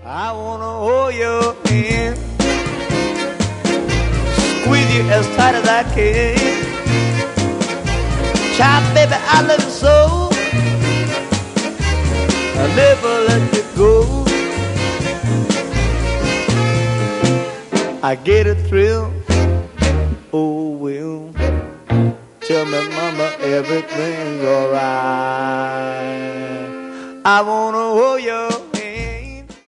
I wanna hold your hand, squeeze you as tight as I can. Child, baby, I love you so, I'll never let you go. I get a thrill, oh well. Tell me, mama, everything's alright. I wanna hold you.